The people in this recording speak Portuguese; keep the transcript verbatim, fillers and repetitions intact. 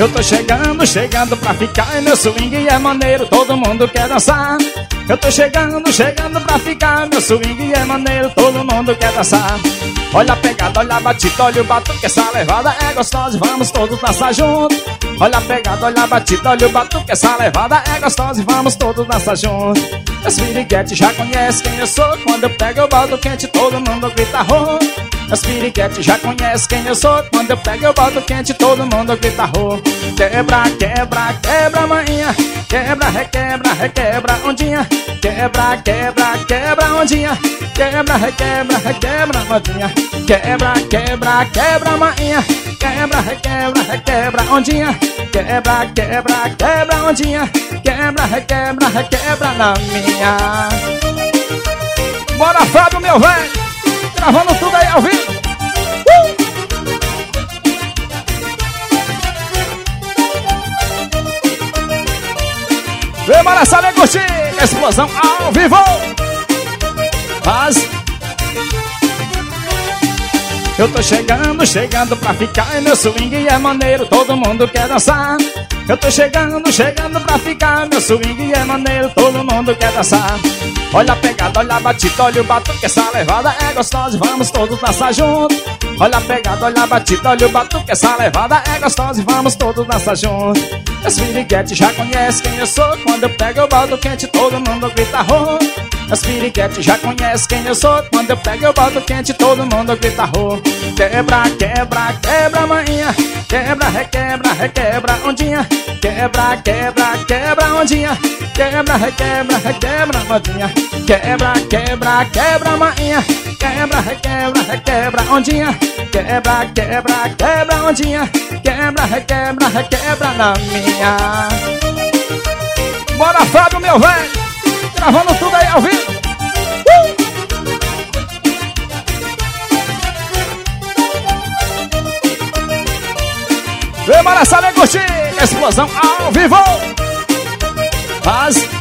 Eu tô chegando, chegando pra ficar, e meu swing é maneiro, todo mundo quer dançar. Eu tô chegando, chegando pra ficar, meu swing é maneiro, todo mundo quer dançar. Olha a pegada, olha a batida, olha o batuque, essa levada é gostosa e vamos todos dançar junto. Olha a pegada, olha a batida, olha o batuque, essa levada é gostosa e vamos todos dançar junto. As piriguetes já conhecem quem eu sou, quando eu pego eu boto quente, todo mundo grita ro. As piriguetes já conhecem quem eu sou, quando eu pego eu boto quente, todo mundo grita ro. Quebra, quebra, quebra manhinha, quebra, requebra, requebra ondinha. Quebra, quebra, quebra ondinha, quebra, requebra, requebra ondinha. Quebra, quebra, quebra manhinha, quebra, requebra, requebra ondinha. Quebra, quebra, quebra ondinha, quebra, requebra, requebra na minha. Bora, Fábio, meu velho, gravando tudo aí ao vivo. uh! Vem, bora saber curtir a explosão ao vivo. Faz. Eu tô chegando, chegando pra ficar, e meu swing é maneiro, todo mundo quer dançar. Eu tô chegando, chegando pra ficar, meu swing é maneiro, todo mundo quer dançar. Olha a pegada, olha a batida, olha o batuque, essa levada é gostosa e vamos todos dançar junto. Olha a pegada, olha a batida, olha o batuque, essa levada é gostosa e vamos todos dançar junto. As piriguetes já conhecem quem eu sou, quando eu pego eu boto quente, todo mundo grita ro. As piriguetes já conhecem quem eu sou, quando eu pego eu boto quente, todo mundo grita ro. Quebra, quebra, quebra manhinha, quebra, requebra, requebra ondinha. Quebra, quebra, quebra ondinha, quebra, requebra, requebra ondinha. Quebra, quebra, quebra manhinha, quebra, requebra, requebra ondinha. Quebra, quebra, quebra ondinha, quebra, requebra, requebra na minha. Bora, Fábio, meu velho, gravando tudo aí ao vivo. uh! Vem, bora saber curtir a explosão ao vivo. Faz.